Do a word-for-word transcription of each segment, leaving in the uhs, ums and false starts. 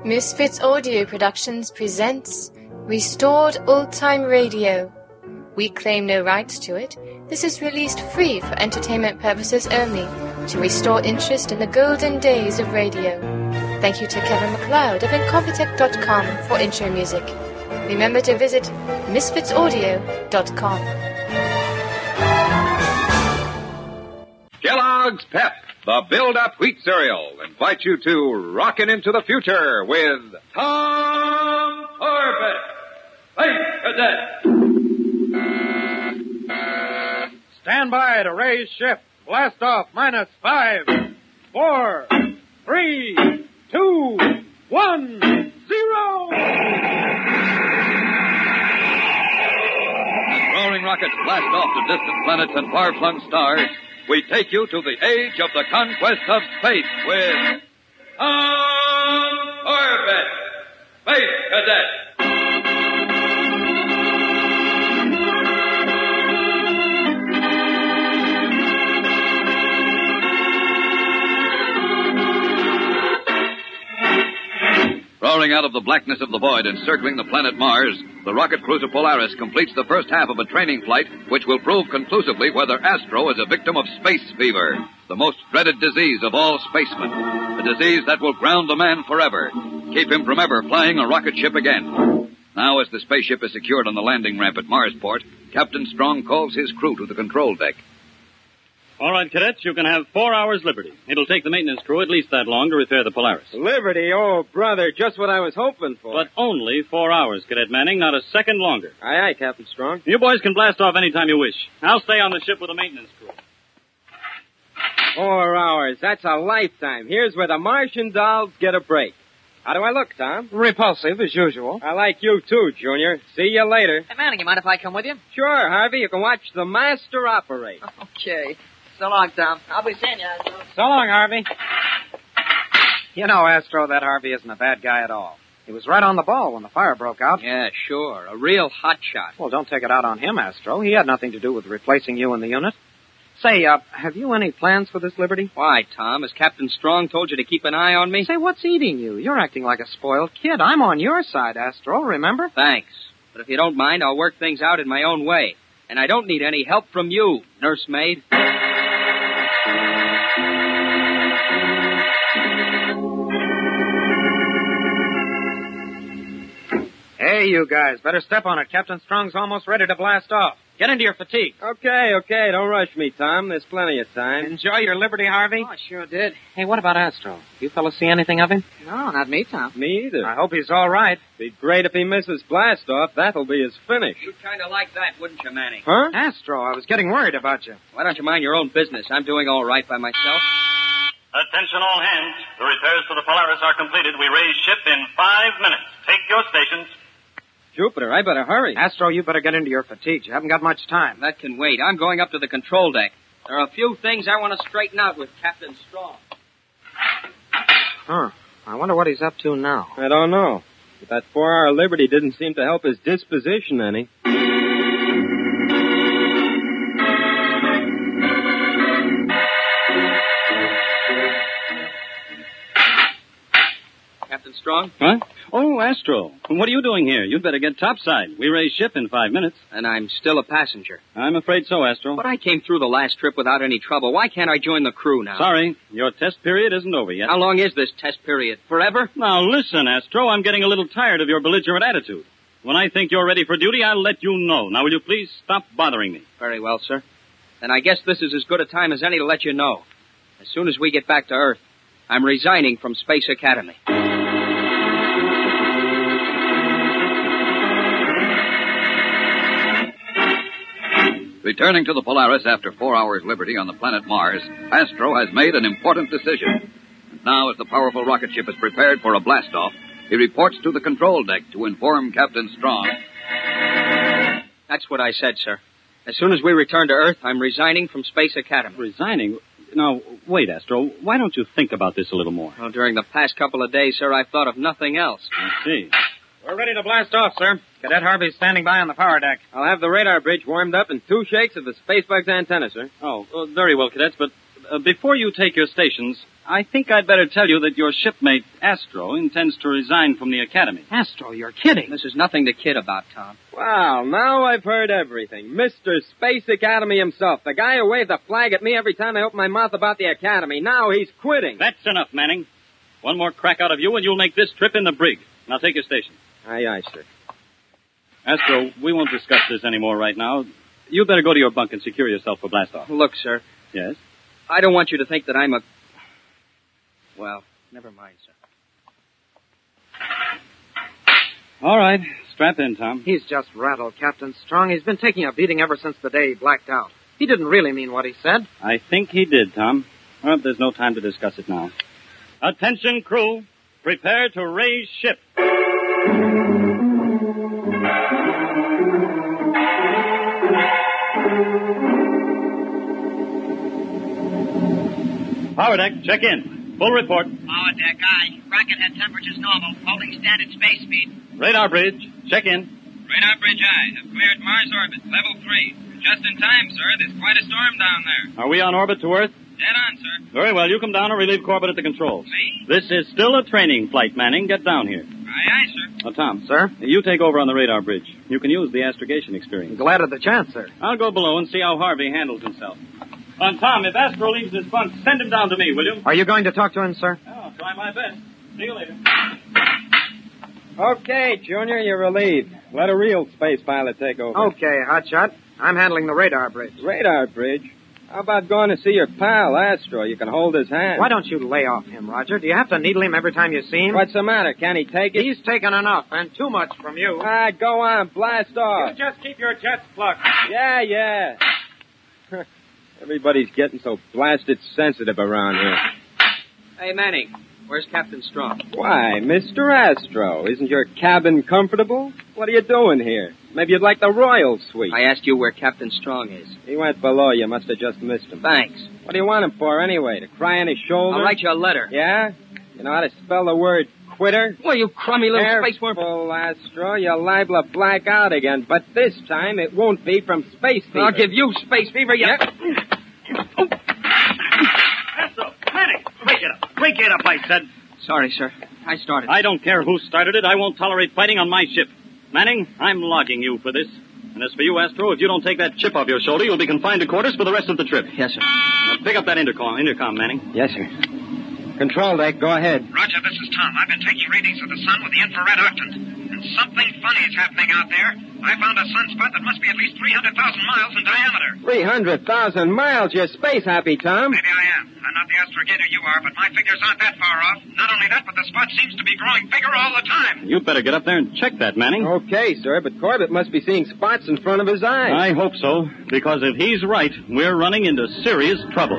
Misfits Audio Productions presents Restored Old-Time Radio. We claim no rights to it. This is released free for entertainment purposes only, to restore interest in the golden days of radio. Thank you to Kevin MacLeod of Incompetech dot com for intro music. Remember to visit misfits audio dot com. Kellogg's Pep, the build-up wheat cereal, invites you to rockin' into the future with Tom Corbett, Space Cadet. Stand by to raise ship. Blast off minus five, four, three, two, one, zero. As roaring rockets blast off to distant planets and far-flung stars, we take you to the age of the conquest of space with Tom Corbett, Space Cadet. Roaring out of the blackness of the void and circling the planet Mars, the rocket cruiser Polaris completes the first half of a training flight which will prove conclusively whether Astro is a victim of space fever, the most dreaded disease of all spacemen, a disease that will ground the man forever, keep him from ever flying a rocket ship again. Now, as the spaceship is secured on the landing ramp at Marsport, Captain Strong calls his crew to the control deck. All right, cadets, you can have four hours liberty. It'll take the maintenance crew at least that long to repair the Polaris. Liberty? Oh, brother, just what I was hoping for. But only four hours, Cadet Manning, not a second longer. Aye, aye, Captain Strong. You boys can blast off any time you wish. I'll stay on the ship with the maintenance crew. Four hours. That's a lifetime. Here's where the Martian dolls get a break. How do I look, Tom? Repulsive, as usual. I like you, too, Junior. See you later. Hey, Manning, you mind if I come with you? Sure, Harvey. You can watch the master operate. Okay. So long, Tom. I'll be seeing you, Astro. So long, Harvey. You know, Astro, that Harvey isn't a bad guy at all. He was right on the ball when the fire broke out. Yeah, sure. A real hot shot. Well, don't take it out on him, Astro. He had nothing to do with replacing you in the unit. Say, uh, have you any plans for this Liberty? Why, Tom? Has Captain Strong told you to keep an eye on me? Say, what's eating you? You're acting like a spoiled kid. I'm on your side, Astro, remember? Thanks. But if you don't mind, I'll work things out in my own way. And I don't need any help from you, nursemaid. Hey, you guys, better step on it. Captain Strong's almost ready to blast off. Get into your fatigue. Okay, okay. Don't rush me, Tom. There's plenty of time. Enjoy your Liberty, Harvey. Oh, I sure did. Hey, what about Astro? You fellas see anything of him? No, not me, Tom. Me either. I hope he's all right. Be great if he misses blast-off. That'll be his finish. You'd kind of like that, wouldn't you, Manning? Huh? Astro, I was getting worried about you. Why don't you mind your own business? I'm doing all right by myself. Attention all hands. The repairs to the Polaris are completed. We raise ship in five minutes. Take your stations. Jupiter, I better hurry. Astro, you better get into your fatigues. You haven't got much time. That can wait. I'm going up to the control deck. There are a few things I want to straighten out with Captain Strong. Huh. I wonder what he's up to now. I don't know. But that four-hour Liberty didn't seem to help his disposition any. Captain Strong? Huh? Oh, Astro. What are you doing here? You'd better get topside. We raise ship in five minutes. And I'm still a passenger. I'm afraid so, Astro. But I came through the last trip without any trouble. Why can't I join the crew now? Sorry. Your test period isn't over yet. How long is this test period? Forever? Now, listen, Astro. I'm getting a little tired of your belligerent attitude. When I think you're ready for duty, I'll let you know. Now, will you please stop bothering me? Very well, sir. Then I guess this is as good a time as any to let you know. As soon as we get back to Earth, I'm resigning from Space Academy. Returning to the Polaris after four hours' liberty on the planet Mars, Astro has made an important decision. And now, as the powerful rocket ship is prepared for a blast-off, he reports to the control deck to inform Captain Strong. That's what I said, sir. As soon as we return to Earth, I'm resigning from Space Academy. Resigning? Now, wait, Astro. Why don't you think about this a little more? Well, during the past couple of days, sir, I've thought of nothing else. I see. We're ready to blast off, sir. Cadet Harvey's standing by on the power deck. I'll have the radar bridge warmed up and two shakes of the Spacebug's antenna, sir. Oh, uh, very well, cadets, but uh, before you take your stations, I think I'd better tell you that your shipmate, Astro, intends to resign from the Academy. Astro, you're kidding. This is nothing to kid about, Tom. Wow, now I've heard everything. Mister Space Academy himself, the guy who waved the flag at me every time I opened my mouth about the Academy. Now he's quitting. That's enough, Manning. One more crack out of you and you'll make this trip in the brig. Now take your station. Aye, aye, sir. Astro, we won't discuss this anymore right now. You better go to your bunk and secure yourself for blastoff. Look, sir. Yes? I don't want you to think that I'm a... Well, never mind, sir. All right. Strap in, Tom. He's just rattled, Captain Strong. He's been taking a beating ever since the day he blacked out. He didn't really mean what he said. I think he did, Tom. Well, there's no time to discuss it now. Attention, crew. Prepare to raise ship. Power deck, check in. Full report. Power deck, aye. Rocket head temperature's normal. Holding standard space speed. Radar bridge, check in. Radar bridge, aye. Have cleared Mars orbit, level three. Just in time, sir. There's quite a storm down there. Are we on orbit to Earth? Dead on, sir. Very well. You come down and relieve Corbett at the controls. Me? This is still a training flight, Manning. Get down here. Aye, aye, sir. Now, Tom. Sir? You take over on the radar bridge. You can use the astrogation experience. Glad of the chance, sir. I'll go below and see how Harvey handles himself. And Tom, if Astro leaves his bunk, send him down to me, will you? Are you going to talk to him, sir? Oh, I'll try my best. See you later. Okay, Junior, you're relieved. Let a real space pilot take over. Okay, hotshot. I'm handling the radar bridge. Radar bridge? How about going to see your pal, Astro? You can hold his hand. Why don't you lay off him, Roger? Do you have to needle him every time you see him? What's the matter? Can he take it? He's taken enough, and too much from you. Ah, go on. Blast off. You just keep your jets plugged. Yeah, yeah. Everybody's getting so blasted sensitive around here. Hey, Manning, where's Captain Strong? Why, Mister Astro, isn't your cabin comfortable? What are you doing here? Maybe you'd like the royal suite. I asked you where Captain Strong is. He went below. You must have just missed him. Thanks. What do you want him for, anyway? To cry on his shoulder? I'll write you a letter. Yeah? You know how to spell the word quitter? Well, you crummy little space worm. Careful, Astro. You're liable to black out again. But this time, it won't be from space fever. I'll give you space fever, you... Yeah. Astro, Manning, break it up. Break it up, I said. Sorry, sir. I started. I don't care who started it. I won't tolerate fighting on my ship. Manning, I'm logging you for this. And as for you, Astro, if you don't take that chip off your shoulder, you'll be confined to quarters for the rest of the trip. Yes, sir. Now pick up that intercom, intercom, Manning. Yes, sir. Control deck, go ahead. Roger, this is Tom. I've been taking readings of the sun with the infrared octant. And something funny is happening out there. I found a sunspot that must be at least three hundred thousand miles in diameter. three hundred thousand miles? You're space happy, Tom. Maybe I am. I'm not the astrogator you are, but my figures aren't that far off. Not only that, but the spot seems to be growing bigger all the time. You'd better get up there and check that, Manning. Okay, sir, but Corbett must be seeing spots in front of his eyes. I hope so, because if he's right, we're running into serious trouble.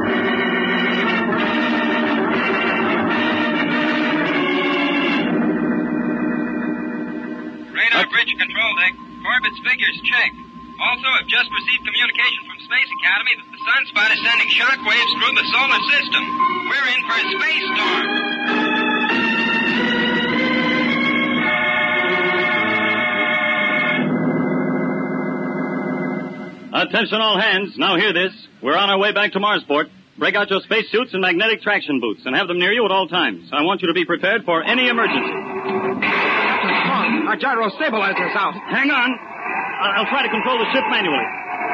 Radar bridge control deck. Corbett's figures checked. Also, have just received communication from Space Academy that the sunspot is sending shockwaves through the solar system. We're in for a space storm. Attention all hands. Now hear this. We're on our way back to Marsport. Break out your spacesuits and magnetic traction boots and have them near you at all times. I want you to be prepared for any emergency. Captain Strong, our gyro stabilizer's out. Hang on. I'll try to control the ship manually.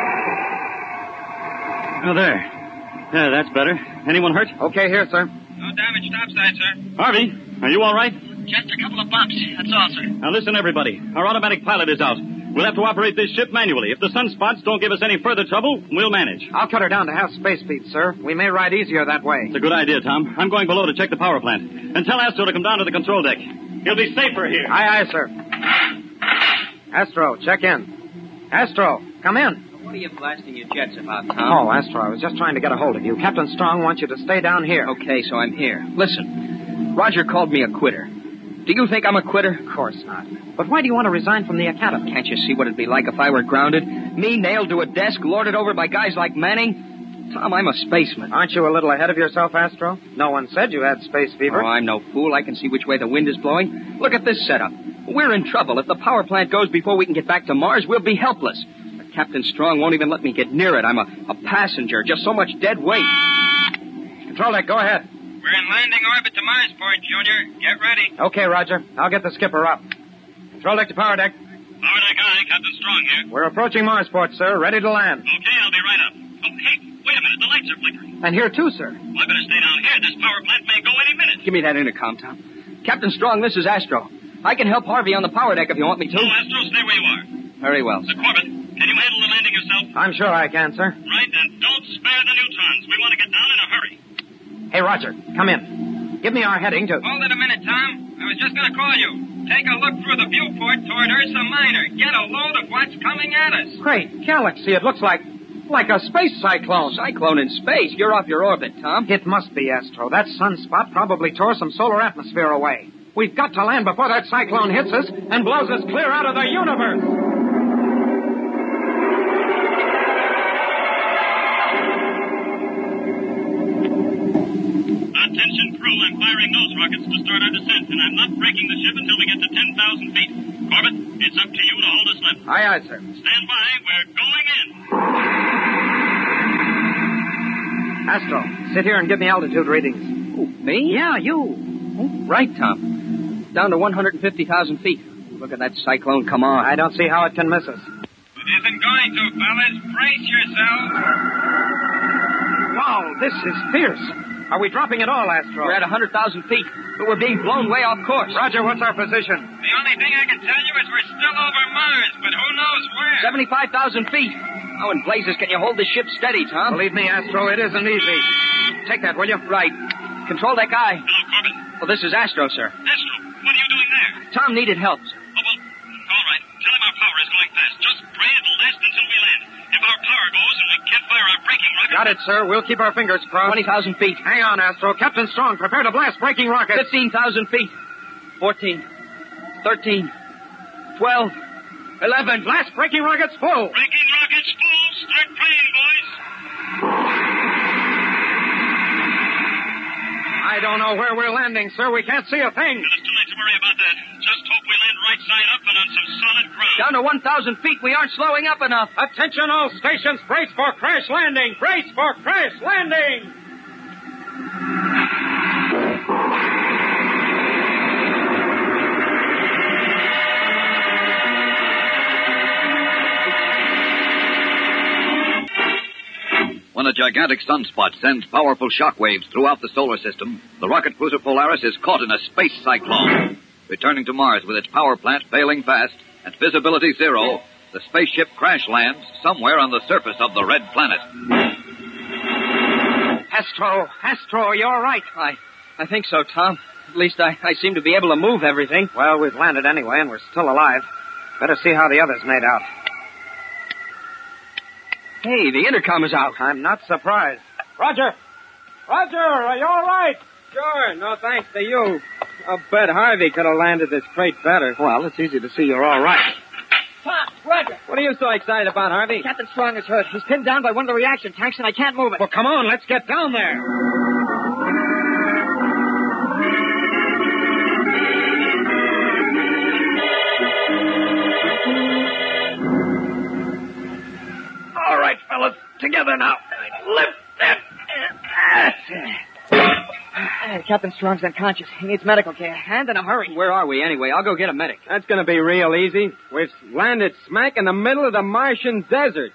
Oh, there. Yeah, that's better. Anyone hurt? Okay, here, sir. No damage topside, sir. Harvey, are you all right? Just a couple of bumps. That's all, sir. Now listen, everybody. Our automatic pilot is out. We'll have to operate this ship manually. If the sunspots don't give us any further trouble, we'll manage. I'll cut her down to half space speed, sir. We may ride easier that way. It's a good idea, Tom. I'm going below to check the power plant. And tell Astro to come down to the control deck. He'll be safer here. Aye, aye, sir. Astro, check in. Astro, come in. What are you blasting your jets about, Tom? Oh, Astro, I was just trying to get a hold of you. Captain Strong wants you to stay down here. Okay, so I'm here. Listen, Roger called me a quitter. Do you think I'm a quitter? Of course not. But why do you want to resign from the Academy? Can't you see what it'd be like if I were grounded? Me nailed to a desk, lorded over by guys like Manning? Tom, I'm a spaceman. Aren't you a little ahead of yourself, Astro? No one said you had space fever. Oh, I'm no fool. I can see which way the wind is blowing. Look at this setup. We're in trouble. If the power plant goes before we can get back to Mars, we'll be helpless. But Captain Strong won't even let me get near it. I'm a, a passenger, just so much dead weight. Control deck, go ahead. We're in landing orbit to Marsport, Junior. Get ready. Okay, Roger. I'll get the skipper up. Control deck to power deck. Power deck aye, Captain Strong here. We're approaching Marsport, sir. Ready to land. Okay, I'll be right up. Oh, hey, wait a minute. The lights are flickering. And here, too, sir. Well, I better stay down here. This power plant may go any minute. Give me that intercom, Tom. Captain Strong, this is Astro. I can help Harvey on the power deck if you want me to. No, Astro, stay where you are. Very well. Uh, Corbett, can you handle the landing yourself? I'm sure I can, sir. Right, and don't spare the neutrons. We want to get down in a hurry. Hey, Roger, come in. Give me our heading to... Hold it a minute, Tom. I was just going to call you. Take a look through the viewport toward Ursa Minor. Get a load of what's coming at us. Great galaxy. It looks like... like a space cyclone. Cyclone in space? You're off your orbit, Tom. It must be, Astro. That sunspot probably tore some solar atmosphere away. We've got to land before that cyclone hits us and blows us clear out of the universe. Attention, crew. I'm firing nose rockets to start our descent, and I'm not braking the ship until we get to ten thousand feet. Corbett, it's up to you to hold us left. Aye, aye, sir. Stand by. We're going in. Astro, sit here and give me altitude readings. Who, me? Yeah, you. Oh, right, Tom. Down to one hundred fifty thousand feet. Look at that cyclone come on. I don't see how it can miss us. It isn't going to, fellas. Brace yourselves. Wow, this is fierce. Are we dropping at all, Astro? We're at one hundred thousand feet, but we're being blown way off course. Roger, what's our position? The only thing I can tell you is we're still over Mars, but who knows where? seventy-five thousand feet. How in blazes can you hold the ship steady, Tom? Believe me, Astro, it isn't easy. Take that, will you? Right. Control deck aye. Hello, Corbett. Well, this is Astro, sir. Astro, what are you doing there? Tom needed help, sir. Oh, well, all right. Tell him our power is going fast. Just pray it'll last until we land. If our power goes and we can't fire our braking rocket... Got it, sir. We'll keep our fingers crossed. twenty thousand feet. Hang on, Astro. Captain Strong, prepare to blast braking rockets. fifteen thousand feet. fourteen. thirteen. twelve. eleven. Blast braking rockets full. Braking rockets full. Start praying, boys. I don't know where we're landing, sir. We can't see a thing. It's too late to worry about that. Just hope we land right side up and on some solid ground. Down to one thousand feet. We aren't slowing up enough. Attention all stations. Brace for crash landing. Brace for crash landing. When a gigantic sunspot sends powerful shock waves throughout the solar system, the rocket cruiser Polaris is caught in a space cyclone. Returning to Mars with its power plant failing fast at visibility zero, the spaceship crash lands somewhere on the surface of the red planet. Astro, Astro, you're right. I, I think so, Tom. At least I, I seem to be able to move everything. Well, we've landed anyway, and we're still alive. Better see how the others made out. Hey, the intercom is out. I'm not surprised. Roger! Roger, are you all right? Sure, no thanks to you. I'll bet Harvey could have landed this crate better. Well, it's easy to see you're all right. Tom, Roger. What are you so excited about, Harvey? Captain Strong is hurt. He's pinned down by one of the reaction tanks, and I can't move it. Well, come on, let's get down there. All right, fellas, together now. Lift it. That's it. Uh, Captain Strong's unconscious. He needs medical care, and in a hurry. Where are we, anyway? I'll go get a medic. That's going to be real easy. We've landed smack in the middle of the Martian desert.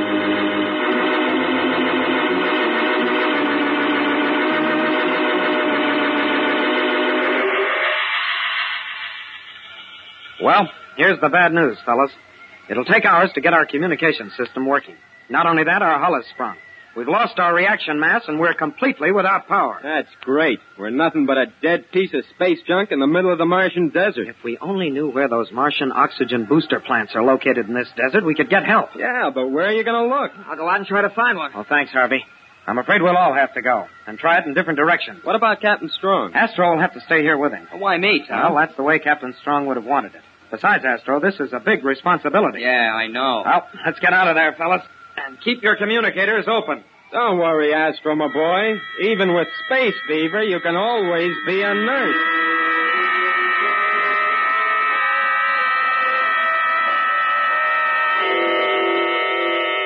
Well, here's the bad news, fellas. It'll take hours to get our communication system working. Not only that, our hull is sprung. We've lost our reaction mass, and we're completely without power. That's great. We're nothing but a dead piece of space junk in the middle of the Martian desert. If we only knew where those Martian oxygen booster plants are located in this desert, we could get help. Yeah, but where are you going to look? I'll go out and try to find one. Well, thanks, Harvey. I'm afraid we'll all have to go, and try it in different directions. What about Captain Strong? Astro will have to stay here with him. Why me, Tom? Well, that's the way Captain Strong would have wanted it. Besides, Astro, this is a big responsibility. Yeah, I know. Well, let's get out of there, fellas, and keep your communicators open. Don't worry, Astro, my boy. Even with space fever, you can always be a nurse.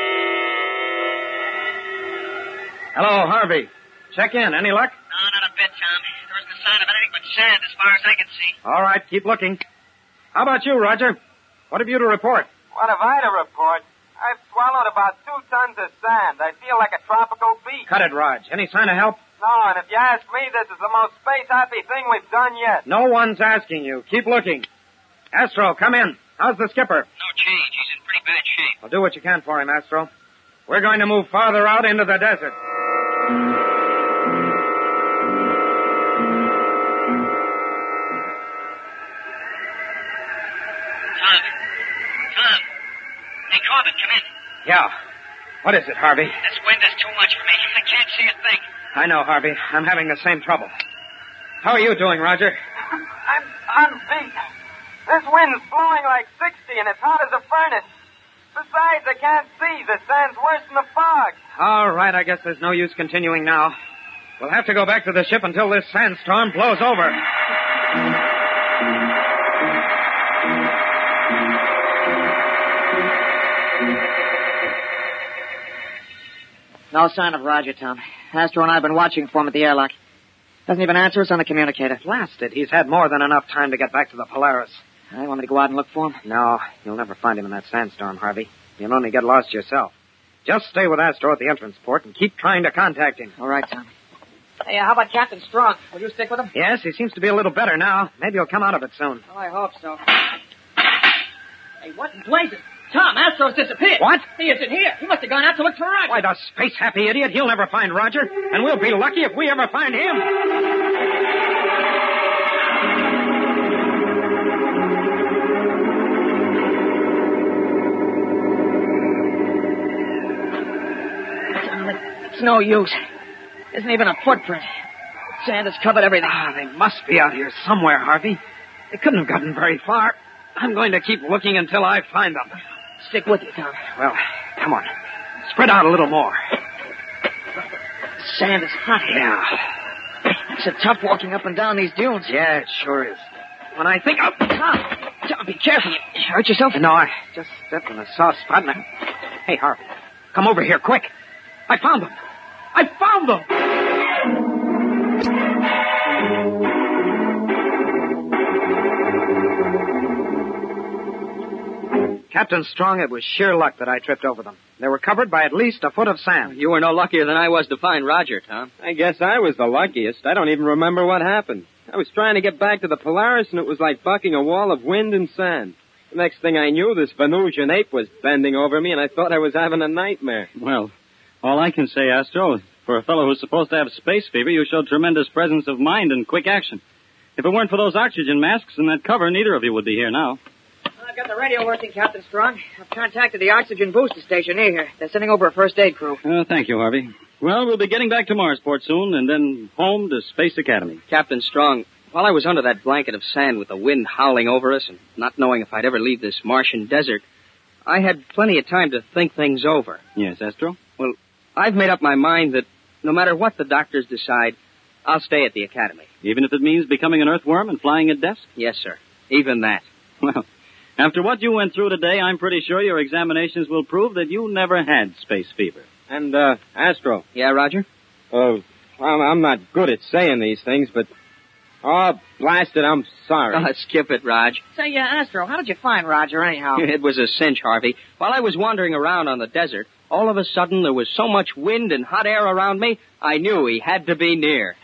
Hello, Harvey. Check in. Any luck? No, not a bit. sign of anything but sand as far as I can see. All right, keep looking. How about you, Roger? What have you to report? What have I to report? I've swallowed about two tons of sand. I feel like a tropical beast. Cut it, Raj. Any sign of help? No, and if you ask me, this is the most space-happy thing we've done yet. No one's asking you. Keep looking. Astro, come in. How's the skipper? No change. He's in pretty bad shape. Well, do what you can for him, Astro. We're going to move farther out into the desert. Tom. Tom. Hey, Corbett, come in. Yeah. What is it, Harvey? This wind is too much for me. I can't see a thing. I know, Harvey. I'm having the same trouble. How are you doing, Roger? I'm, I'm beat. This wind's blowing like sixty, and it's hot as a furnace. Besides, I can't see. The sand's worse than the fog. All right, I guess there's no use continuing now. We'll have to go back to the ship until this sandstorm blows over. No sign of Roger, Tom. Astro and I have been watching for him at the airlock. Doesn't even answer us on the communicator. Blasted. He's had more than enough time to get back to the Polaris. I want me to go out and look for him? No, you'll never find him in that sandstorm, Harvey. You'll only get lost yourself. Just stay with Astro at the entrance port and keep trying to contact him. All right, Tom. Hey, uh, how about Captain Strong? Will you stick with him? Yes, he seems to be a little better now. Maybe he'll come out of it soon. Oh, I hope so. Hey, what in blazes? Tom, Astro's disappeared. What? He isn't here. He must have gone out to look for Roger. Why, the space-happy idiot. He'll never find Roger. And we'll be lucky if we ever find him. It's no use. Isn't even a footprint. Sand has covered everything. Ah, they must be out here somewhere, Harvey. They couldn't have gotten very far. I'm going to keep looking until I find them. Stick with you, Tom. Well, come on. Spread out a little more. The sand is hot. Yeah. It's a tough walking up and down these dunes. Yeah, it sure is. When I think... Oh, Tom! Tom, be careful. You hurt yourself? No, I just stepped in a soft spot and I... Hey, Harvey, come over here, quick. I found them. I found them! Captain Strong, it was sheer luck that I tripped over them. They were covered by at least a foot of sand. You were no luckier than I was to find Roger, Tom. I guess I was the luckiest. I don't even remember what happened. I was trying to get back to the Polaris, and it was like bucking a wall of wind and sand. The next thing I knew, this Venusian ape was bending over me, and I thought I was having a nightmare. Well, all I can say, Astro, for a fellow who's supposed to have space fever, you showed tremendous presence of mind and quick action. If it weren't for those oxygen masks and that cover, neither of you would be here now. I've got the radio working, Captain Strong. I've contacted the oxygen booster station near here. They're sending over a first aid crew. Uh, thank you, Harvey. Well, we'll be getting back to Marsport soon and then home to Space Academy. Captain Strong, while I was under that blanket of sand with the wind howling over us and not knowing if I'd ever leave this Martian desert, I had plenty of time to think things over. Yes, Astro? Well, I've made up my mind that no matter what the doctors decide, I'll stay at the Academy. Even if it means becoming an earthworm and flying at desk? Yes, sir. Even that. Well, after what you went through today, I'm pretty sure your examinations will prove that you never had space fever. And, uh, Astro. Yeah, Roger? Oh, well, I'm not good at saying these things, but... Oh, blast it, I'm sorry. Oh, skip it, Raj. Say, uh, Astro, how did you find Roger, anyhow? It was a cinch, Harvey. While I was wandering around on the desert, all of a sudden there was so much wind and hot air around me, I knew he had to be near.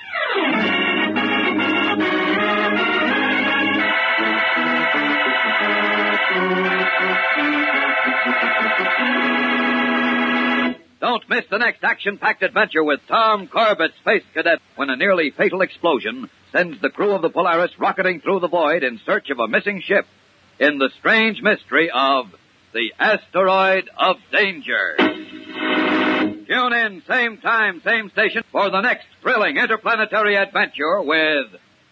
Don't miss the next action-packed adventure with Tom Corbett, Space Cadet, when a nearly fatal explosion sends the crew of the Polaris rocketing through the void in search of a missing ship in the strange mystery of the Asteroid of Danger. Tune in, same time, same station, for the next thrilling interplanetary adventure with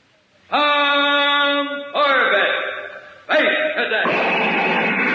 Tom Corbett, Space Cadet.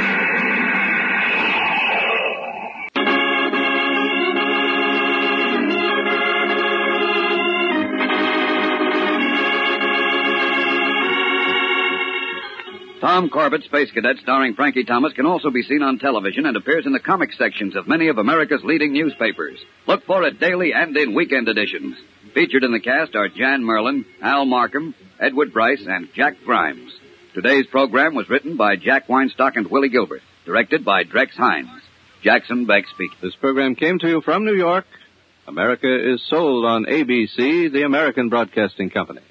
Tom Corbett, Space Cadet, starring Frankie Thomas, can also be seen on television and appears in the comic sections of many of America's leading newspapers. Look for it daily and in weekend editions. Featured in the cast are Jan Merlin, Al Markham, Edward Bryce, and Jack Grimes. Today's program was written by Jack Weinstock and Willie Gilbert, directed by Drex Hines. Jackson Beck speaking. This program came to you from New York. America is sold on A B C, the American Broadcasting Company.